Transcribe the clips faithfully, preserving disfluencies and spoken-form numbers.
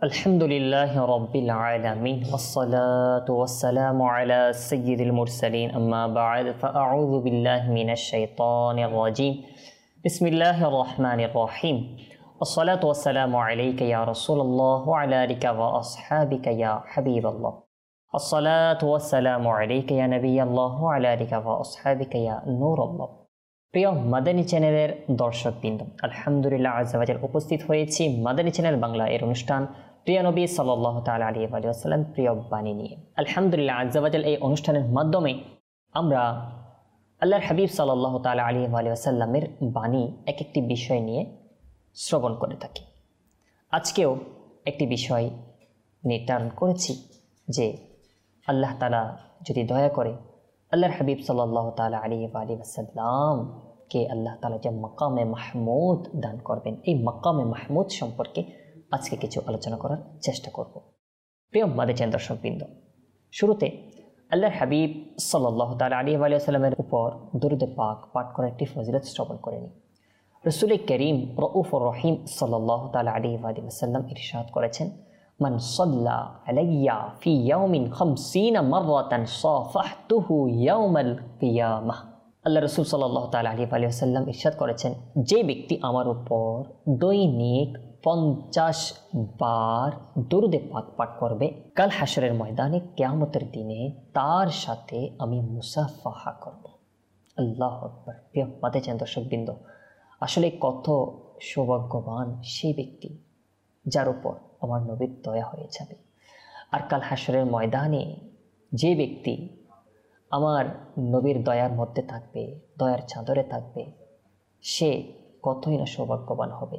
আলহামদুলিল্লাহি রাব্বিল আলামিন ওয়াসসালাতু ওয়াসসালামু আলা সাইয়্যিদিল মুরসালিন আম্মা বা'দ ফাআউযু বিল্লাহি মিনাশ শাইতানির রাজীম বিসমিল্লাহির রহমানির রহিম ওয়াসসালাতু ওয়াসসালামু আলাইকা ইয়া রাসূলুল্লাহ ওয়া আলা আলিকা ওয়া আসহাবিকা ইয়া হাবিবাল্লাহ ওয়াসসালাতু ওয়াসসালামু আলাইকা ইয়া নাবিয়াল্লাহ ওয়া আলা আলিকা ওয়া আসহাবিকা ইয়া নূরাল্লাহ। প্রিয় মাদানী চ্যানেলের দর্শকবৃন্দ, আলহামদুলিল্লাহ আযজা ওয়া জাল উপস্থিত হয়েছি মাদানী চ্যানেল বাংলা এর অনুষ্ঠান প্রিয় নবী সাল্লাল্লাহু তাআলা আলাইহি ওয়া সাল্লাম প্রিয় বাণী নিয়ে। আলহামদুলিল্লাহ আযজা ওয়া জাল এই অনুষ্ঠানের মাধ্যমে আমরা আল্লাহর হাবিব সাল্লাল্লাহু তাআলা আলাইহি ওয়া সাল্লামের বাণী এক একটি বিষয় নিয়ে শ্রবণ করে থাকি। আজকেও একটি বিষয় নির্ধারণ করেছি যে আল্লাহ তাআলা যদি দয়া করে আল্লাহর হাবিব সাল্লাল্লাহু তাআলা আলাইহি ওয়া সাল্লামকে আল্লাহ তাআলা যে মাকামে মাহমুদ দান করবেন, এই মাকামে মাহমুদ সম্পর্কে আজকে কিছু আলোচনা করার চেষ্টা করব। প্রিয় মাদানী দর্শকবৃন্দ, শুরুতে আল্লাহর হাবিব সাল্লাল্লাহু তাআলা আলাইহি ওয়া সাল্লামের উপর দরুদ পাক পাঠ করার একটি ফজিলত শ্রবণ করে নিই। রাসূল করিম রউফুর রহিম সাল্লাল্লাহু তাআলা আলাইহি ওয়া সাল্লাম ইরশাদ করেছেন, মান সাল্লা আলাইয়া ফি ইয়াউমিন খামসিনা মাররাতান সাফাহতুহু ইয়াউমাল কিয়ামাহ। আল্লাহ রাসূল সাল্লাল্লাহু তাআলা আলাইহি ওয়া সাল্লাম ইরশাদ করেছেন, যে ব্যক্তি আমার উপর দৈনিক পঞ্চাশ বার দরুদে পাক পাঠ করবে, কাল হাশরের ময়দানে কিয়ামতের দিনে তার সাথে আমি মুসাফাহা করব। আল্লাহু আকবার। প্রিয় মাদানী দর্শকবৃন্দ, আসলে কত সৌভাগ্যবান সেই ব্যক্তি যার উপর আমার নবীর দয়া হয়ে যাবে। আর কাল হাশরের ময়দানে যে ব্যক্তি আমার নবীর দয়ার মধ্যে থাকবে, দয়ার চাদরে থাকবে, সে কতই না সৌভাগ্যবান হবে।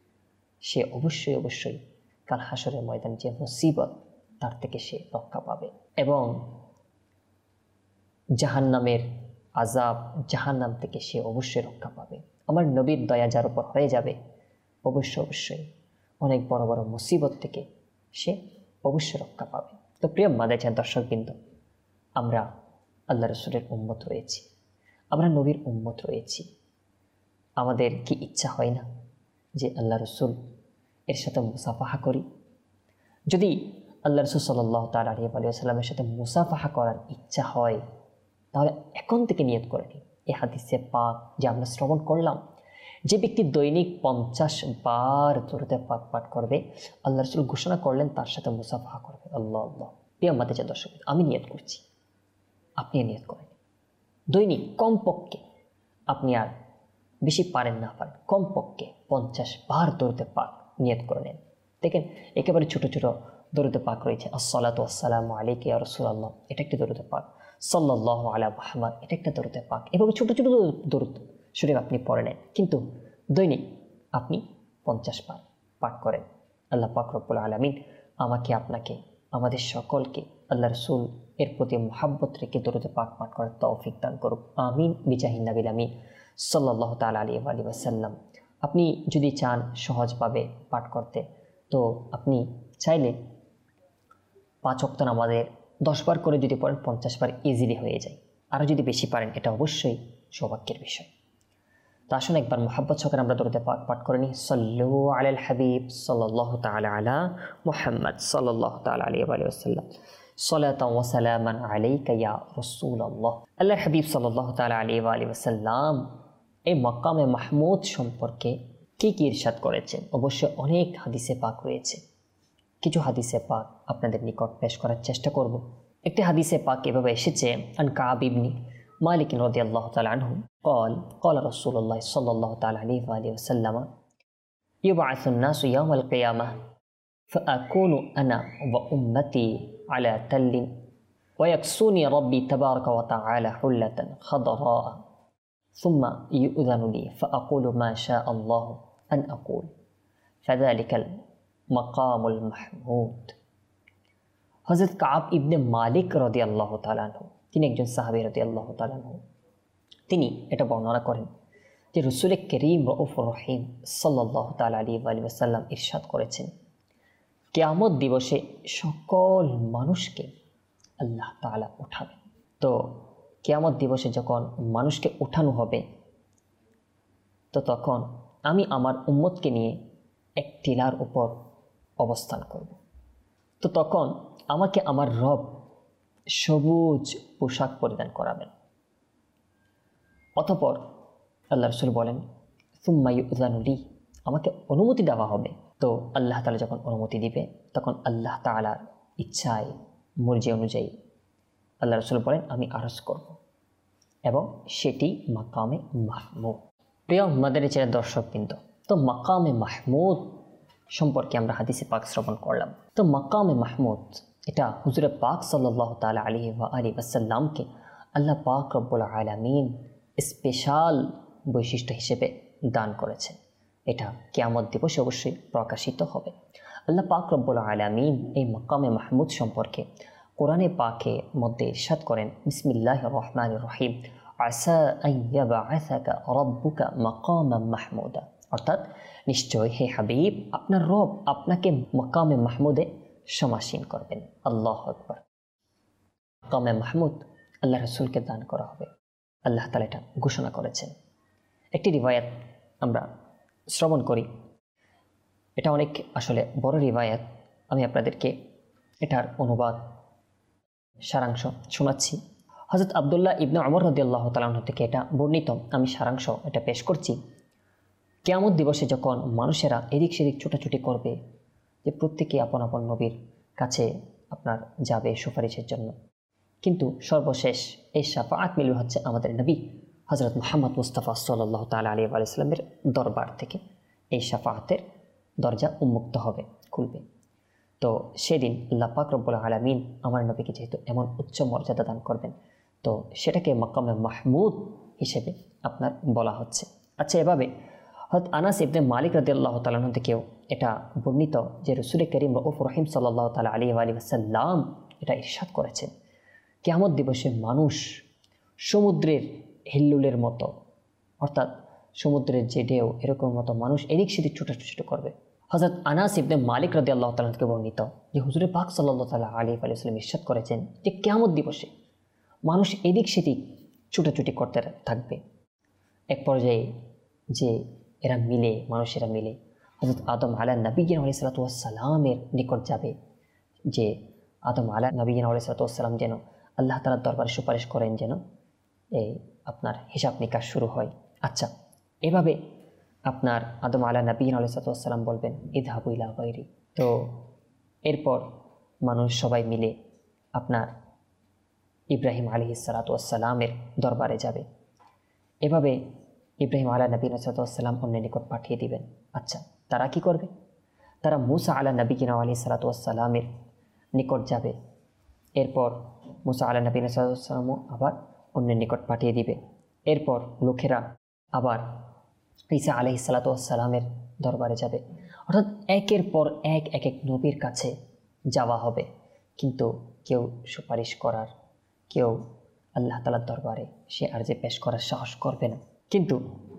সে অবশ্যই অবশ্যই কাল হাশরের ময়দান যে মুসিবত, তার থেকে সে রক্ষা পাবে এবং জাহান্নামের আযাব, জাহান্নাম থেকে সে অবশ্যই রক্ষা পাবে। আমার নবীর দয়া যার উপর হয়ে যাবে, অবশ্যই অবশ্যই অনেক বড় বড় মুসিবত থেকে সে অবশ্যই রক্ষা পাবে। তো প্রিয় মাদানী দর্শকবৃন্দ, আমরা আল্লাহ রাসূলের উম্মত রয়েছি, আমরা নবীর উম্মত রয়েছি। আমাদের কি ইচ্ছা হয় না যে আল্লাহ রাসূল এর সাথে মুসাফাহা করি? যদি আল্লাহ রাসূল সাল্লাল্লাহু তাআলা আলাইহি ওয়া সাল্লামের সাথে মুসাফাহা করার ইচ্ছা হয়, তাহলে এখন থেকে নিয়ত করে নিন। এই হাদিসে পাক যে আমরা শ্রবণ করলাম, যে ব্যক্তি দৈনিক পঞ্চাশ বার দরুদ পাক পাঠ করবে, আল্লাহ রাসূল ঘোষণা করলেন তার সাথে মুসাফাহা করবে। আল্লাহ আল্লাহ। প্রিয় মাদানী দর্শক, আমি নিয়ত করছি, আপনি নিয়ত করেন। দৈনিক কমপক্ষে, আপনি আর বেশি পারেন না পারেন, কমপক্ষে পঞ্চাশ বার দরুদ পাক নিয়ত করে নেন। দেখেন, একেবারে ছোট ছোট দরুদ পাক রয়েছে। আসসালাতু ওয়াসসালামু আলাইকা ইয়া রাসূলুল্লাহ, এটা একটি দরুদ পাক। সাল্লাল্লাহু আলা মুহাম্মদ, এটা একটা দরুদ পাক। এভাবে ছোট ছোট দরুদ শরীফ আপনি পড়ে নেন, কিন্তু দৈনিক আপনি পঞ্চাশ বার পাঠ করেন। আল্লাহ পাক রব্বুল আলামিন আমাকে, আপনাকে, আমাদের সকলকে আল্লাহ রাসূল এর প্রতি মুহাব্বত রেখে দরুদ পাক পাঠ করার তৌফিক দান করুক। আমিন বিজাহিন নবিল আমিন সাল্লাল্লাহু তাআলা আলাইহি ওয়া সাল্লাম। আপনি যদি চান সহজভাবে পাঠ করতে, তো আপনি চাইলে পাঁচ ওয়াক্ত নামাজের দশ বার করে যদি পড়েন, পঞ্চাশ বার ইজিলি হয়ে যায়। আরও যদি বেশি পারেন, এটা অবশ্যই সৌভাগ্যের বিষয়। তো আসুন একবার মুহাব্বত সহকারে আমরা দরুদ পাক পাঠ করে নিই। সাল্লু আলাল হাবিব সাল্লাল্লাহু তাআলা আলা মুহাম্মদ সাল্লাল্লাহু তাআলা আলাইহি ওয়া সাল্লাম। সালাতান ওয়া সালামান আলাইকা ইয়া রাসূলুল্লাহ। আল্লাহর হাবিব সাল্লাল্লাহু তাআলা আলাইহি ওয়া সাল্লাম এই মাকামে মাহমুদ সম্পর্কে কি কি ইরশাদ করেছেন? অবশ্যই অনেক হাদিসে পাক রয়েছে। কিছু হাদিসে পাক আপনাদের নিকট পেশ করার চেষ্টা করব। একটি হাদিসে পাক এভাবে এসেছে, আন কাব ইবনে মালিক রাদিয়াল্লাহু তাআলা আনহু قال قال رسول الله صلى الله تعالى عليه وآله وسلم يبعث الناس يوم القيامة فأكون أنا وأمتي على تل ويكسوني ربي تبارك وتعالى حلة خضراء ثم يؤذن لي فأقول ما شاء الله أن أقول فذلك المقام المحمود। হযরত কাব ইবনে মালিক রাদিয়াল্লাহু তাআলা আনহু, তিনি একজন সাহাবী রাদিয়াল্লাহু তাআলা আনহু, তিনি এটা বর্ণনা করেন যে রাসূল করিম রউফুর রহিম সাল্লাল্লাহু তাআলা আলাইহি ওয়া সাল্লাম ইরশাদ করেছেন, কিয়ামত দিবসে সকল মানুষকে আল্লাহ তাআলা উঠাবেন। তো কিয়ামত দিবসে যখন মানুষকে উঠানো হবে, তো তখন আমি আমার উম্মতকে নিয়ে এক টিলার উপর অবস্থান করব। তো তখন আমাকে আমার রব সবুজ পোশাক পরিধান করাবেন। অতঃপর আল্লাহ রসুল বলেন, সুম্মা ইউযানু লি, আমাকে অনুমতি দেওয়া হবে। তো আল্লাহ তাআলা যখন অনুমতি দিবে তখন আল্লাহ তাআলার ইচ্ছায় মর্জি অনুযায়ী আল্লাহ রসুল বলেন আমি আরজ করব, এবং সেটি মাকামে মাহমুদ। প্রিয় মাদানী চ্যানেল দর্শকবৃন্দ, তো মাকামে মাহমুদ সম্পর্কে আমরা হাদিসে পাক শ্রবণ করলাম। তো মাকামে মাহমুদ এটা হুজুরে পাক সাল্লাল্লাহু তাআলা আলাইহি ওয়া আলিহি ওয়াসাল্লামকে আল্লাহ পাক রব্বুল আলামিন স্পেশাল বৈশিষ্ট্য হিসেবে দান করেছেন। এটা কিয়ামত দিবসে অবশ্যই প্রকাশিত হবে। আল্লাহ পাক রব্বুল আলামিন এই মাকামে মাহমুদ সম্পর্কে কোরআনে পাকে মধ্যে ইরশাদ করেন, বিসমিল্লাহির রহমানির রহিম, আসা আন ইয়াবআসাকা রাব্বুকা মাকামান মাহমুদা, অর্থাৎ নিশ্চয় হে হাবিব আপনার রব আপনাকে মাকামে মাহমুদে সমাসীন করবেন। আল্লাহু আকবার। মাকামে মাহমুদ আল্লাহ রাসূলকে দান করা হবে, আল্লাহ তাআলা এটা ঘোষণা করেছেন। একটি রিওয়ায়াত আমরা শ্রবণ করি, এটা অনেক আসলে বড় রিওয়ায়াত। আমি আপনাদেরকে এটার অনুবাদ সারাংশ শোনাচ্ছি। হযরত আব্দুল্লাহ ইবনে ওমর রাদিয়াল্লাহু তাআলা আনহু থেকে এটা বর্ণিত। আমি সারাংশ এটা পেশ করছি। কিয়ামত দিবসে যখন মানুষেরা এদিক সেদিক ছোটাছুটি করবে, যে প্রত্যেকে আপন আপন নবীর কাছে আপনার যাবে সুপারিশের জন্য, কিন্তু সর্বশেষ এই শাফাআত মিলবে হচ্ছে আমাদের নবী হযরত মুহাম্মদ মুস্তাফা সাল্লাল্লাহু তাআলা আলাইহি ওয়া সাল্লামের দরবার থেকে এই শাফাআতের দরজা উন্মুক্ত হবে, খুলবে। তো সেদিন আল্লাহ পাক রব্বুল আলামিন আমার নবীকে যেহেতু এমন উচ্চ মর্যাদা দান করবেন, তো সেটাকে মাকামে মাহমুদ হিসেবে আপনার বলা হচ্ছে। আচ্ছা, এভাবে হযরত আনাস ইবনে মালিক রাদিয়াল্লাহু তাআলা আনহু থেকেও এটা বর্ণিত যে রাসূল করিম রাউফুর রহিম সাল্লাল্লাহু তাআলা আলাইহি ওয়া সাল্লাম এটা ইরশাদ করেছেন, কিয়ামত দিবসে মানুষ সমুদ্রের হিল্লুলের মতো, অর্থাৎ সমুদ্রের যে ঢেউ এরকম মতো মানুষ এদিক সেদিক ছোটাছুটি করবে। হযরত আনাস ইবনে মালিক রাদিয়াল্লাহু তাআলা থেকে বর্ণিত যে হুজুরে পাক সাল্লাল্লাহু তাআলা আলাইহি ওয়া সাল্লাম ইরশাদ করেছেন যে কিয়ামত দিবসে মানুষ এদিক সেদিক ছোটাছুটি করতে থাকবে। এক পর্যায়ে যে এরা মিলে মানুষেরা মিলে হযরত আদম আলা নবিয়্যিনা আলাইহিস সালাতু ওয়াস সালামের নিকট যাবে, যে আদম আলা নবিয়্যিনা আলাইহিস সালাতু ওয়াস সালাম যেন আল্লাহ তাআলার দরবারে সুপারিশ করেন, যেন এই আপনার হিসাব নিকাশ শুরু হয়। আচ্ছা, এভাবে আপনার আদম আলা নবিয়্যিনা আলাইহিস সালাতু ওয়াস সালাম বলবেন ইযহাবু ইলা গায়রি। তো এরপর মানুষ সবাই মিলে আপনার ইব্রাহিম আলাইহিস সালাতু ওয়াস সালামের দরবারে যাবে। এভাবে ইব্রাহিম আলা নবিয়্যিনা সাল্লাল্লাহু আলাইহি ওয়াসাল্লাম অন্যের নিকট পাঠিয়ে দিবেন। আচ্ছা, তারা কি করবে? তারা মুসা আলা নবিয়্যিনা আলাইহিস সালাতু ওয়াস সালামের নিকট যাবে। এরপর মুসা আলা নবিয়্যিনা সাল্লাল্লাহু আলাইহি ওয়াসাল্লামও আবার অন্যের নিকট পাঠিয়ে দিবে। এরপর লোকেরা আবার ঈসা আলাইহিস সালাতু ওয়াস সালামের দরবারে যাবে। অর্থাৎ একের পর এক এক এক নবীর কাছে যাওয়া হবে, কিন্তু কেউ সুপারিশ করার, কেউ আল্লাহ তাআলার দরবারে সে আরজি পেশ করার সাহস করবে না। কিন্তু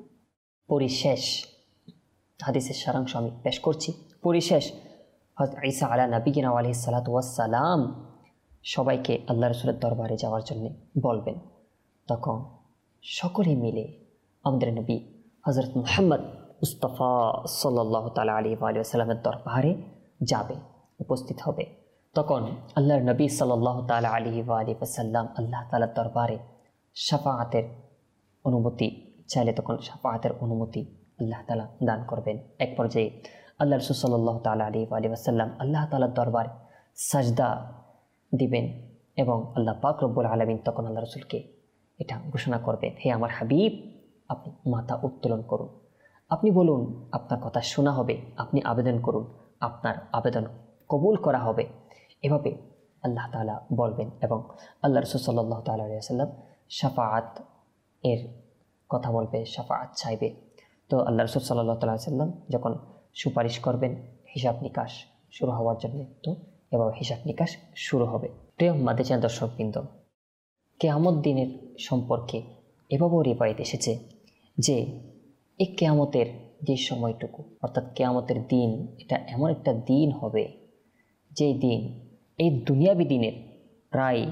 পরিশেষ হাদিসের সারাংশ আমি পেশ করছি। পরিশেষ হযরত ঈসা আলা নবিয়্যিনা আলাইহিস সালাতু ওয়াস সালাম সবাইকে আল্লাহ রাসূলের দরবারে যাওয়ার জন্য বলবেন। তখন সকলে মিলে আমাদের নবী হযরত মুহাম্মদ মুস্তাফা সাল্লাল্লাহু তাআলা আলাইহি ওয়া সাল্লামের দরবারে যাবে, উপস্থিত হবে। তখন আল্লাহর নবী সাল্লাল্লাহু তাআলা আলাইহি ওয়া সাল্লাম আল্লাহ তাআলার দরবারে শাফাআতের অনুমতি চাইলে তখন শাফাআতের অনুমতি আল্লাহ তাআলা দান করবেন। এক পর্যায়ে আল্লাহ রাসূল সাল্লাল্লাহু তাআলা আলাইহি ওয়া সাল্লাম আল্লাহ তাআলার দরবারে সাজদা দিবেন, এবং আল্লাহ পাক রব্বুল আলামিন তখন আল্লাহ রাসূলকে এটা ঘোষণা করবেন, হে আমার হাবিব আপনি মাথা উত্তোলন করুন, আপনি বলুন আপনার কথা শোনা হবে, আপনি আবেদন করুন আপনার আবেদন কবুল করা হবে। এভাবে আল্লাহ তাআলা বলবেন, এবং আল্লাহ রাসূল সাল্লাল্লাহু তাআলা আলাইহি ওয়াসাল্লাম শাফাআত এর কথা বলবে, শাফাআত চাইবে। তো আল্লাহ রাসূল সাল্লাল্লাহু তাআলা আলাইহি ওয়াসাল্লাম যখন সুপারিশ করবেন হিসাব নিকাশ শুরু হওয়ার জন্য, তো এভাবে হিসাব নিকাশ শুরু হবে। প্রিয় মাদানী চ্যানেল দর্শকবৃন্দ, কিয়ামত দিনের সম্পর্কে এভাবেও রিওয়ায়াত এসেছে যে এই কিয়ামতের যে সময়টুকু, অর্থাৎ কিয়ামতের দিন, এটা এমন একটা দিন হবে যেই দিন এই দুনিয়াবী দিনের প্রায়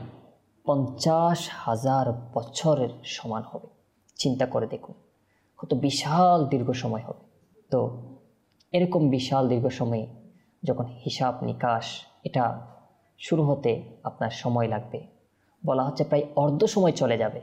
পঞ্চাশ হাজার বছরের সমান হবে। চিন্তা করে দেখুন, কত বিশাল দীর্ঘ সময় হবে। তো এরকম বিশাল দীর্ঘ সময়ে যখন হিসাব নিকাশ এটা শুরু হতে আপনার সময় লাগবে, বলা হচ্ছে প্রায় অর্ধ সময় চলে যাবে,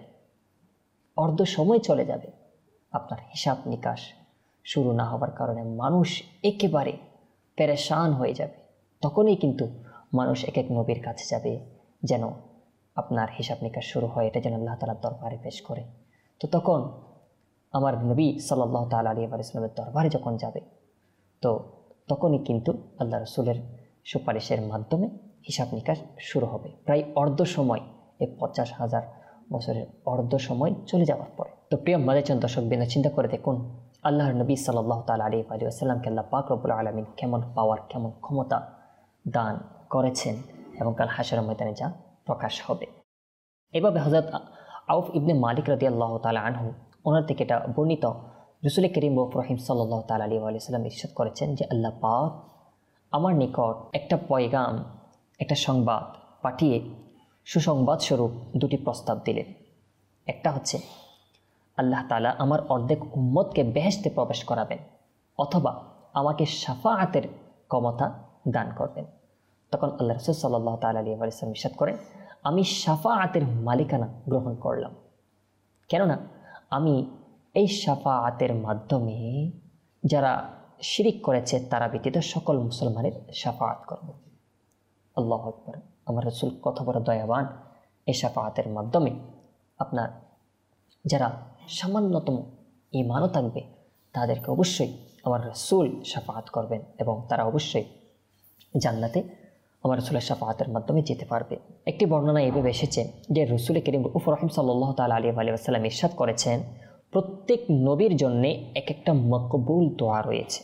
অর্ধ সময় চলে যাবে আপনার হিসাব নিকাশ শুরু না হবার কারণে মানুষ একেবারে পেরেশান হয়ে যাবে। তখনই কিন্তু মানুষ এক এক নবীর কাছে যাবে যেন আপনার হিসাব নিকাশ শুরু হয়, এটা যেন আল্লাহ তাআলার দরবারে পেশ করে। তো তখন আমার নবী সাল্লাল্লাহু তাআলা আলাইহি ওয়া সাল্লামের দরবারে যখন যাবে, তো তখনই কিন্তু আল্লাহ রসুলের সুপারিশের মাধ্যমে হিসাব নিকাশ শুরু হবে প্রায় অর্ধ সময়, এই পঞ্চাশ হাজার বছরের অর্ধ সময় চলে যাওয়ার পরে। তো প্রিয় মাদাচান দর্শক বিন্দু, চিন্তা করে দেখুন আল্লাহর নবী সাল্লাল্লাহু তাআলা আলাইহি ওয়া সাল্লামকে আল্লাহ পাক রব্বুল আলামিন কেমন পাওয়ার, কেমন ক্ষমতা দান করেছেন এবং কাল হাশরের ময়দানে যা প্রকাশ হবে। এভাবে হযরত আউফ ইবনে মালিক রাদিয়াল্লাহু তাআলা আনহু ওনার থেকে এটা বর্ণিত, রাসূল করিম রহিম সাল্লাল্লাহু তাআলা আলাইহি ওয়া সাল্লাম ইরশাদ করেছেন যে আল্লাহ পাক আমার নিকট একটা পয়গাম, একটা সংবাদ পাঠিয়ে সুসংবাদ স্বরূপ দুটি প্রস্তাব দিলেন। একটা হচ্ছে আল্লাহ তাআলা আমার অর্ধেক উম্মতকে বেহেশতে প্রবেশ করাবেন, অথবা আমাকে শাফাআতের ক্ষমতা দান করবেন। তখন আল্লাহ রাসূল সাল্লাল্লাহু তাআলা আলাইহি ওয়া সাল্লাম ইরশাদ করেন, আমি শাফাআতের মালিকানা গ্রহণ করলাম, কেননা আমি এই শাফাআতের মাধ্যমে যারা শিরিক করেছে তারা ব্যতীত সকল মুসলমানের শাফাআত করব। আল্লাহু আকবার। আমার রাসূল কত বড় দয়াবান, এই শাফাআতের মাধ্যমে আপনার যারা সামান্যতম ঈমানও থাকবে তাদেরকে অবশ্যই আমার রাসূল শাফাআত করবেন এবং তারা অবশ্যই জান্নাতে আমার রাসূলের শাফাআতের মাধ্যমে যেতে পারবে। একটি বর্ণনা এভাবে এসেছে যে রাসূল করিম রহিম সাল্লাল্লাহু তাআলা আলাইহি ওয়া সাল্লাম ইরশাদ করেছেন, প্রত্যেক নবীর জন্যে এক একটা মকবুল দোয়া রয়েছে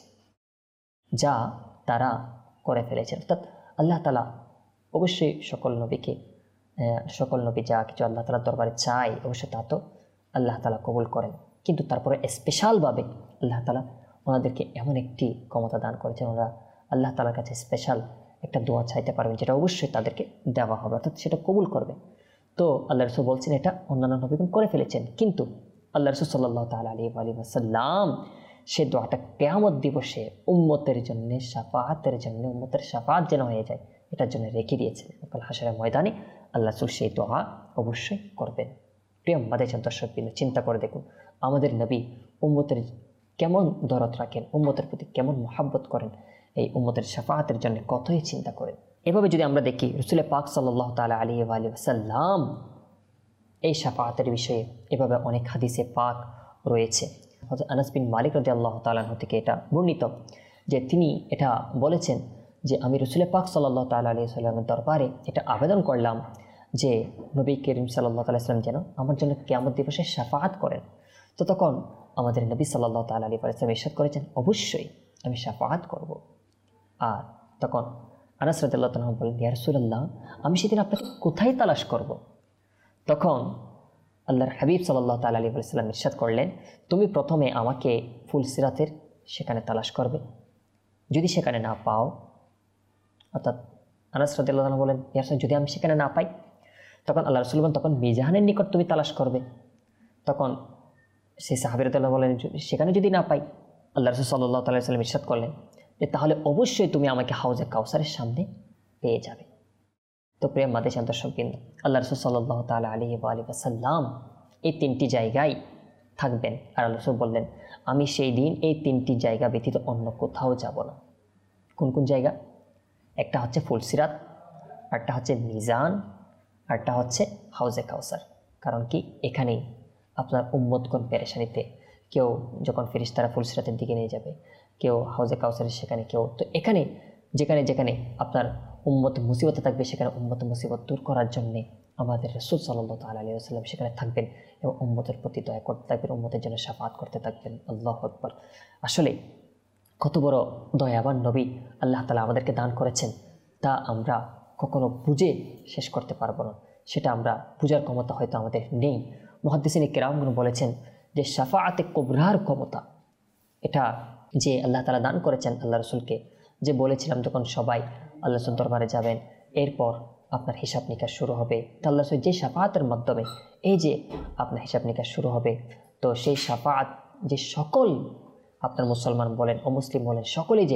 যা তারা করে ফেলেছেন। অর্থাৎ আল্লাহ তাআলা অবশ্যই সকল নবীকে, সকল নবী যা কিছু আল্লাহ তাআলার দরবারে চায় অবশ্যই তা তো আল্লাহ তাআলা কবুল করেন, কিন্তু তারপরে স্পেশালভাবে আল্লাহ তাআলা ওনাদেরকে এমন একটি ক্ষমতা দান করেছেন, ওরা আল্লাহ তাআলার কাছে স্পেশাল একটা দোয়া চাইতে পারবেন যেটা অবশ্যই তাদেরকে দেওয়া হবে, অর্থাৎ সেটা কবুল করবে। তো আল্লাহ রাসূল বলছেন এটা অন্যান্য নবীগণ করে ফেলেছেন, কিন্তু আল্লাহ রাসূল সাল্লাল্লাহু তাআলা আলাইহি ওয়া সাল্লাম সে দোয়াটা কিয়ামত দিবসে উম্মতের জন্য, শাফাআতের জন্য, উম্মতের শাফাআত যেন হয়ে যায় এটার জন্য রেখে দিয়েছেন। কাল হাশরের ময়দানে আল্লাহ রাসূল সেই দোয়া অবশ্যই করবেন। প্রিয় মাদাচান দর্শকবৃন্দ, চিন্তা করে দেখুন আমাদের নবী উম্মতের কেমন দরদ রাখেন, উম্মতের প্রতি কেমন মহাব্বত করেন, এই উম্মতের শাফাআতের জন্য কতই চিন্তা করেন। এভাবে যদি আমরা দেখি রাসূল পাক সাল্লাল্লাহু তাআলা আলাইহি ওয়া সাল্লাম এই শাফাআতের বিষয়ে এভাবে অনেক হাদিসে পাক রয়েছে। হযরত আনাস বিন মালিক রাদিয়াল্লাহু তাআলা আনহু থেকে এটা বর্ণিত যে তিনি এটা বলেছেন যে আমি রাসূল পাক সাল্লাল্লাহু তাআলা আলাইহি ওয়াসাল্লামের দরবারে এটা আবেদন করলাম যে নবী করিম সাল্লাল্লাহু আলাইহি ওয়াসাল্লাম যেন আমার জন্য কিয়ামত দিবসে শাফাআত করেন। তো তখন আমাদের নবী সাল্লাল্লাহু তাআলা আলাইহি ওয়াসাল্লাম ইরশাদ করেছেন, অবশ্যই আমি শাফাআত করব। আর তখন আনাস রাদিয়াল্লাহু তাআলা বলেন, ইয়া রাসূলুল্লাহ, আমি সেদিন আপনাকে কোথায় তালাশ করব? তখন আল্লাহর হাবিব সাল্লাল্লাহু তাআলা আলাইহি ওয়াসাল্লাম ইরশাদ করলেন, তুমি প্রথমে আমাকে ফুলসিরাতের সেখানে তালাশ করবে, যদি সেখানে না পাও, অর্থাৎ আনাস রাদিয়াল্লাহু তাআলা বলেন, ইয়া রাসূল, যদি আমি সেখানে না পাই? তখন আল্লাহ রাসূল বলেন, তখন মিজানের নিকট তুমি তালাশ করবে। তখন সেই সাহাবী রাদিয়াল্লাহু বলেন, সেখানে যদি না পাই, আল্লাহ রাসূল সাল্লাল্লাহু তাআলা আলাইহি ওয়াসাল্লাম ইরশাদ করলেন যে তাহলে অবশ্যই তুমি আমাকে হাউজে কাউসারের সামনে পেয়ে যাবে। তো প্রিয় মাদাচান দর্শকবৃন্দ, আল্লাহ রাসূল সাল্লাল্লাহু তাআলা আলাইহি ওয়া সাল্লাম এই তিনটি জায়গায় থাকবেন, আর আল্লাহ রাসূল বললেন আমি সেই দিন এই তিনটি জায়গা ব্যতীত অন্য কোথাও যাব না। কোন কোন জায়গা? একটা হচ্ছে ফুলসিরাত, আরটা হচ্ছে মিজান, আরটা হচ্ছে হাউজে কাউসার। কারণ কি, এখানেই আপনার উম্মতগণ পেরেশানিতে, কেউ যখন ফেরেশতারা ফুলসিরাতের দিকে নিয়ে যাবে, কেউ হাউজে কাউসারের সেখানে, কেউ তো এখানে যেখানে যেখানে আপনার উম্মত মুসিবতে থাকবে সেখানে উম্মত মুসিবত দূর করার জন্যে আমাদের রাসূল সাল্লাল্লাহু তাআলা আলাইহি ওয়াসাল্লাম সেখানে থাকবেন এবং উম্মতের প্রতি দয়া করতে থাকবেন, উম্মতের জন্য শাফাআত করতে থাকবেন। আল্লাহু আকবার। আসলে কত বড় দয়াবান নবী আল্লাহ তাআলা আমাদেরকে দান করেছেন তা আমরা কখনো বুঝে শেষ করতে পারবো না, সেটা আমরা বুঝার ক্ষমতা হয়তো আমাদের নেই। মুহাদ্দিসিন কিরামগণ বলেছেন যে শাফাআতে কুবরার ক্ষমতা এটা যে আল্লাহ তাআলা দান করেছেন আল্লাহ রাসূলকে, যে বলেছিলাম যখন সবাই আল্লাহ রাসূল দরবারে যাবেন এরপর আপনার হিসাব নিকাশ শুরু হবে, তো আল্লাহ রাসূল যে শাফাআতের মাধ্যমে এই যে আপনার হিসাব নিকাশ শুরু হবে, তো সেই শাফাআত যে সকল আপনার মুসলমান বলেন অমুসলিম বলেন সকলেই যে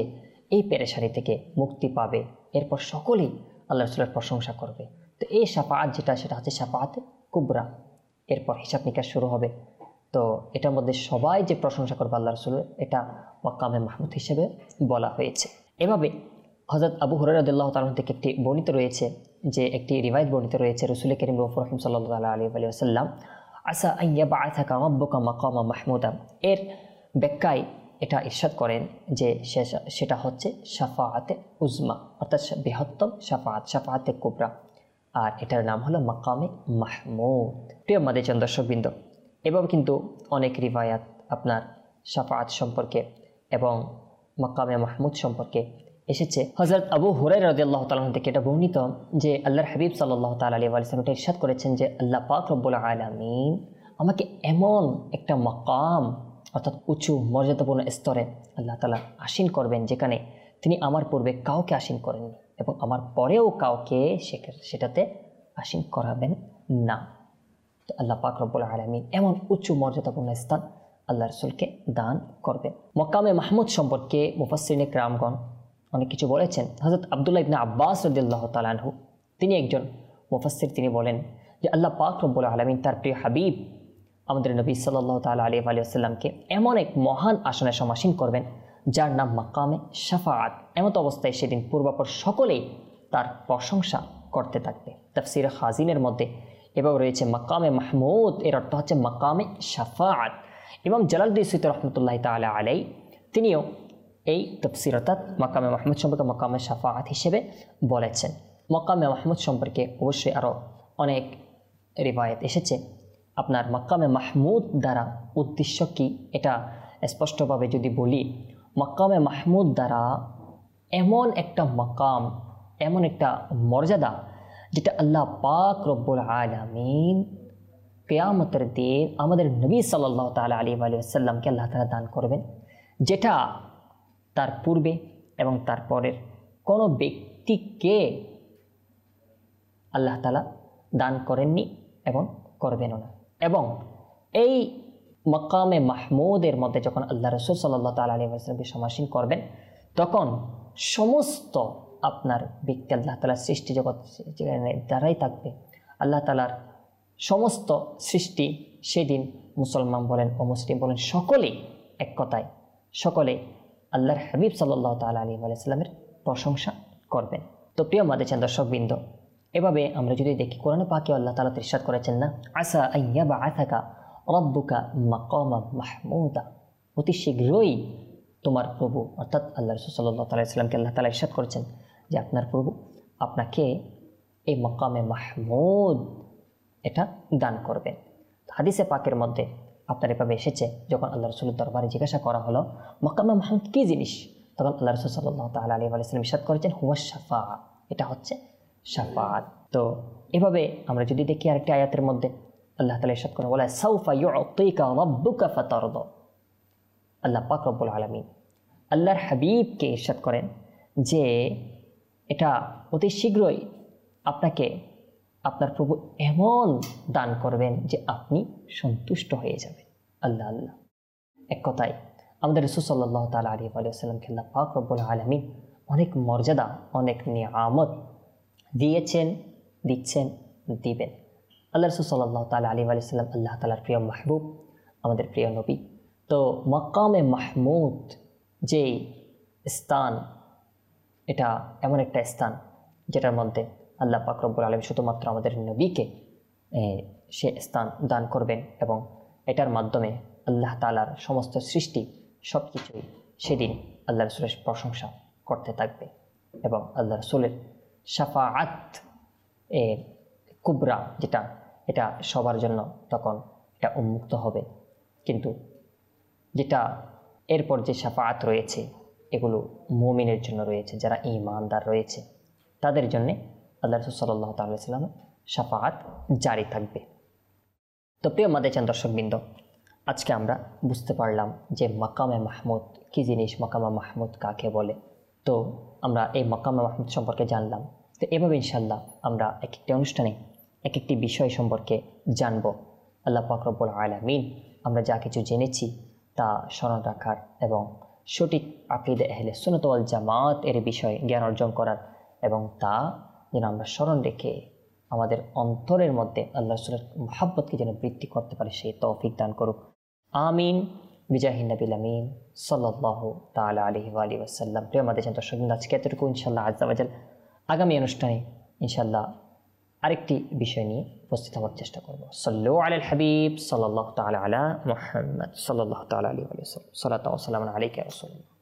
এই পেরেশানি থেকে মুক্তি পাবে, এরপর সকলেই আল্লাহ রসুলের প্রশংসা করবে। তো এই শাফাআত যেটা, সেটা হচ্ছে শাফাআতে কুবরা। এরপর হিসাব নিকাশ শুরু হবে। তো এটার মধ্যে সবাই যে প্রশংসা করবে আল্লাহ রসুলের, এটা মাকামে মাহমুদ হিসেবে বলা হয়েছে। এভাবে হযরত আবু হুরায়রা রাদিয়াল্লাহু তাআলা থেকে একটি বর্ণিত রয়েছে, যে একটি রিওয়ায়াত বর্ণিত রয়েছে, রাসূল করিম রহিম সাল্লাল্লাহু আলাইহি ওয়াসাল্লাম আসা আন ইয়াবআসাকা রাব্বুকা মাকামা মাহমুদা, এর ব্যাখ্যায় এটা ইরশাদ করেন যে সেটা হচ্ছে শাফাআতে উজমা, অর্থাৎ বৃহত্তম শাফাআত, শাফাআতে কুবরা, আর এটার নাম হলো মাকামে মাহমুদ। প্রিয় মাদেচান দর্শকবৃন্দ, এভাবে কিন্তু অনেক রিওয়ায়াত আপনার শাফাআত সম্পর্কে এবং মাকামে মাহমুদ সম্পর্কে এসেছে। হযরত আবু হুরায়রা রাদিয়াল্লাহু তাআলা থেকে এটা বর্ণিত যে আল্লাহর হাবিব সাল্লাল্লাহু তাআলা আলাইহি ওয়াসাল্লাম এটা ইরশাদ করেছেন যে আল্লাহ পাক রব্বুল আলামিন আমাকে এমন একটা মাকাম, অর্থাৎ উঁচু মর্যাদাপূর্ণ স্তরে আল্লাহ তাআলা আসীন করবেন, যেখানে তিনি আমার পূর্বে কাউকে আসীন করেননি এবং আমার পরেও কাউকে সেটাতে আসীন করাবেন না। তো আল্লাহ পাক রব্বুল আলামিন এমন উচ্চ মর্যাদাপূর্ণ স্থান আল্লাহ রাসূলকে দান করবেন। মাকামে মাহমুদ সম্পর্কে মুফাসসিরিনে কিরামগণ অনেক কিছু বলেছেন। হযরত আব্দুল্লাহ ইবনে আব্বাস রাদিয়াল্লাহু তাআলা আনহু, তিনি একজন মুফাসসির, তিনি বলেন যে আল্লাহ পাক রব্বুল আলামিন তার প্রিয় হাবিব আমাদের নবী সাল্লাল্লাহু তাআলা আলাইহি ওয়াসাল্লামকে এমন এক মহান আসনে সমাসীন করবেন যার নাম মাকামে শাফাআত। এমত অবস্থায় সেদিন পূর্বাপর সকলেই তার প্রশংসা করতে থাকবে। তাফসীর খাজিনের মধ্যে এভাবে রয়েছে মাকামে মাহমুদ এর অর্থ হচ্ছে মাকামে শাফাআত। ইমাম জালালউদ্দিন সুয়ুতী রাহমাতুল্লাহি তাআলা আলাইহি তিনিও এই তাফসীর অর্থাৎ মাকামে মাহমুদ সম্পর্কে মাকামে শাফাআত হিসেবে বলেছেন। মাকামে মাহমুদ সম্পর্কে অবশ্যই আরও অনেক রিওয়ায়াত এসেছে। আপনার মাকামে মাহমুদ দ্বারা উদ্দেশ্য কি, এটা স্পষ্টভাবে যদি বলি, মাকামে মাহমুদ দ্বারা এমন একটা মাকাম, এমন একটা মর্যাদা যেটা আল্লাহ পাক রব্বুল আলামিন কিয়ামতের দিন আমাদের নবী সাল্লাল্লাহু তাআলা আলাইহি ওয়াসাল্লামকে আল্লাহ তাআলা দান করবেন, যেটা তার পূর্বে এবং তার পরের কোনো ব্যক্তিকে আল্লাহ তাআলা দান করেননি এবং করবেনও না। এবং এই মাকামে মাহমুদের মধ্যে যখন আল্লাহ রাসূল সাল্লাল্লাহু তাআলা আলাইহি ওয়াসাল্লামকে সমাসীন করবেন, তখন সমস্ত আপনার ব্যক্তি আল্লাহ তাআলার সৃষ্টি জগৎ দ্বারাই থাকবে। আল্লাহ তাআলার সমস্ত সৃষ্টি সেদিন মুসলমান বলেন ও মুসলিম বলেন সকলেই এক কথায় সকলে আল্লাহর হাবিব সাল্লাল্লাহু তাআলা আলাইহি ওয়াসাল্লামের প্রশংসা করবেন। তো প্রিয় মাদেচান দর্শকবৃন্দ, এভাবে আমরা যদি দেখি কোরআনে পাকে আল্লাহ তাআলা ইরশাদ করেছেন না, আসা আন ইয়াবআসাকা রাব্বুকা মাকামা মাহমুদা, অতি শীঘ্রই তোমার প্রভু অর্থাৎ আল্লাহ রাসূল সাল্লাল্লাহু আলাইহি ওয়াসাল্লামকে আল্লাহ তাআলা ইরশাদ করেছেন যে আপনার প্রভু আপনাকে এই মাকামে মাহমুদ এটা দান করবেন। হাদিসে পাকের মধ্যে আপনার এভাবে এসেছে, যখন আল্লাহ রাসূলের দরবারে জিজ্ঞাসা করা হলো মাকামে মাহমুদ কী জিনিস, তখন আল্লাহ রাসূল সাল্লাল্লাহু তাআলা আলাইহি ওয়াসাল্লাম ইরশাদ করেছেন হুয়া শাফাআ, এটা হচ্ছে শাফাআত। তো এভাবে আমরা যদি দেখি আরেকটি আয়াতের মধ্যে আল্লাহ তাআলা ইরশাদ করেন ওয়ালা সাউফা ইউতিকা রাব্বুকা ফাতারদা, আল্লাহ পাক রব্বুল আলামিন আল্লাহর হাবিবকে ইরশাদ করেন যে এটা অতি শীঘ্রই আপনাকে আপনার প্রভু এমন দান করবেন যে আপনি সন্তুষ্ট হয়ে যাবেন। আল্লাহ আল্লাহ, এক কথায় আমাদের রাসূল সাল্লাল্লাহু তাআলা আলাইহি ওয়াসাল্লামকে আল্লাহ পাক রব্বুল আলামিন অনেক মর্যাদা, অনেক নিয়ামত দিয়েছেন, দিচ্ছেন, দিবেন। আল্লাহ রাসূল সাল্লাল্লাহু তাআলা আলাইহি ওয়াসাল্লাম আল্লাহ তাআলার প্রিয় মাহবুব, আমাদের প্রিয় নবী। তো মাকামে মাহমুদ যে স্থান, এটা এমন একটা স্থান যেটার মধ্যে আল্লাহ পাক রব্বুল আলামিন শুধুমাত্র আমাদের নবীকে সে স্থান দান করবেন এবং এটার মাধ্যমে আল্লাহ তাআলার সমস্ত সৃষ্টি সব কিছুই সেদিন আল্লাহ রাসূলের প্রশংসা করতে থাকবে এবং আল্লাহ রাসূলের শাফাআত এ কুবরা যেটা, এটা সবার জন্য তখন এটা উন্মুক্ত হবে। কিন্তু যেটা এরপর যে শাফাআত রয়েছে এগুলো মুমিনের জন্য রয়েছে, যারা ঈমানদার রয়েছে তাদের জন্যে আল্লাহ রাসূল সাল্লাল্লাহু তাআলা আলাইহি ওয়াসাল্লাম শাফাআত জারি থাকবে। তো প্রিয় মাদেচান দর্শকবৃন্দ, আজকে আমরা বুঝতে পারলাম যে মাকামে মাহমুদ কী জিনিস, মাকামে মাহমুদ কাকে বলে। তো আমরা এই মাকামে মাহমুদ সম্পর্কে জানলাম। তো এভাবে ইনশাআল্লাহ আমরা এক একটি অনুষ্ঠানে এক একটি বিষয় সম্পর্কে জানব। আল্লাহ পাক রব্বুল আলামিন আমরা যা কিছু জেনেছি তা স্মরণ রাখার এবং সঠিক আকীদা আহলে সুন্নাত ওয়াল জামাত এর বিষয়ে জ্ঞান অর্জন করার, এবং তা যেন আমরা স্মরণ রেখে আমাদের অন্তরের মধ্যে আল্লাহ রাসূলের মুহাব্বতকে যেন বৃদ্ধি করতে পারি, সেই তৌফিক দান করুক। আমিন বিজাহিন নবিল আমিন সাল্লাল্লাহু তাআলা আলাইহি ওয়া আলিহি ওয়াসাল্লাম। প্রিয় আমাদের দর্শক, আজকে এতটুকু। ইনশাআল্লাহ আজ্জা ওয়াজাল আগামী অনুষ্ঠানে ইনশাআল্লাহ আরেকটি বিষয় নিয়ে উপস্থিত হওয়ার চেষ্টা করব। সাল্লু আলাল হাবিব সাল্লাল্লাহু তাআলা আলা মুহাম্মদ সাল্লাল্লাহু তাআলা আলাইহি ওয়া সাল্লাম। সালাতু ওয়া সালামু আলাইকা ইয়া রাসূলুল্লাহ।